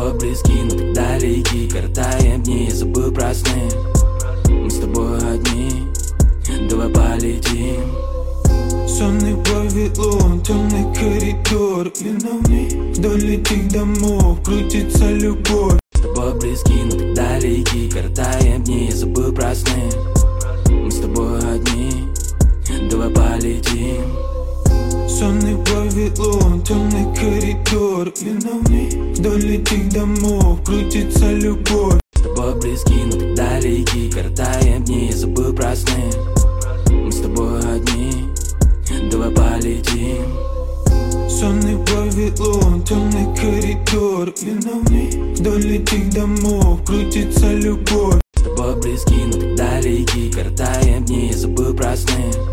тобой близки, но так далеки. Коротаем дни, я забыл про сны. Мы с тобой одни, давай полетим. Сонный Вавилон, темный коридор, длинный вдоль этих домов крутится любовь. С тобой близки, но так далеки. Коротаем дни, я забыл про сны. Мы с тобой одни, давай полетим. Сонный Вавилон, темный коридор, длинный вдоль этих домов крутится любовь. С тобой близки, но так далеки. Коротаем дни, я забыл про сны. Мы с тобой одни, давай полетим. Сонный Вавилон, темный коридор, длинный вдоль этих домов крутится любовь. С тобой близки, но так далеки. Коротаем дни, я забыл про сны.